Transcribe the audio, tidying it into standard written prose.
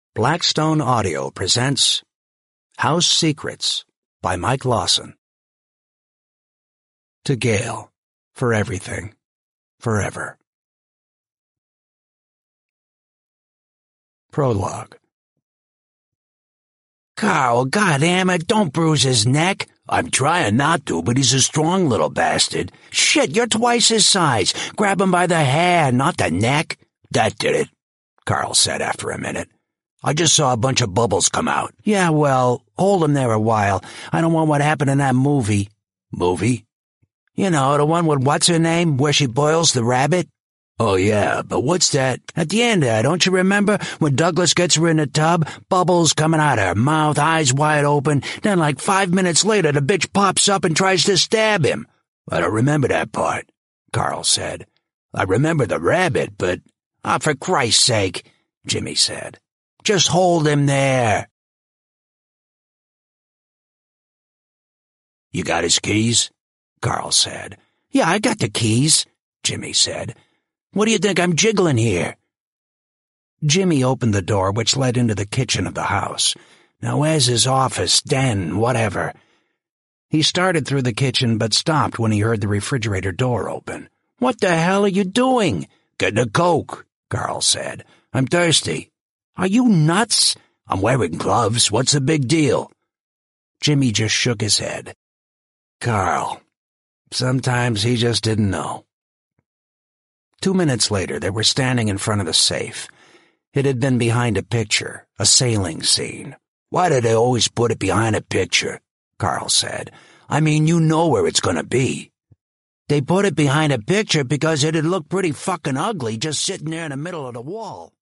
Blackstone Audio presents House Secrets by Mike Lawson. To Gail, for everything, forever. Prologue. Carl, goddammit, don't bruise his neck. I'm trying not to, but he's a strong little bastard. Shit, you're twice his size. Grab him by the hair, not the neck. That did it, Carl said after a minute. I just saw a bunch of bubbles come out. Yeah, well, hold him there a while. I don't want what happened in that movie. Movie? You know, the one with what's-her-name, where she boils the rabbit? Oh, yeah, but what's that? At the end there, don't you remember? When Douglas gets her in the tub, bubbles coming out of her mouth, eyes wide open, then like 5 minutes later the bitch pops up and tries to stab him. I don't remember that part, Carl said. I remember the rabbit, but... for Christ's sake, Jimmy said. Just hold him there. You got his keys? Carl said. Yeah, I got the keys, Jimmy said. What do you think I'm jiggling here? Jimmy opened the door which led into the kitchen of the house. Now where's his office, den, whatever? He started through the kitchen but stopped when he heard the refrigerator door open. What the hell are you doing? Getting a Coke, Carl said. I'm thirsty. Are you nuts? I'm wearing gloves. What's the big deal? Jimmy just shook his head. Carl. Sometimes he just didn't know. 2 minutes later, they were standing in front of the safe. It had been behind a picture, a sailing scene. Why do they always put it behind a picture? Carl said. I mean, you know where it's going to be. They put it behind a picture because it'd look pretty fucking ugly just sitting there in the middle of the wall.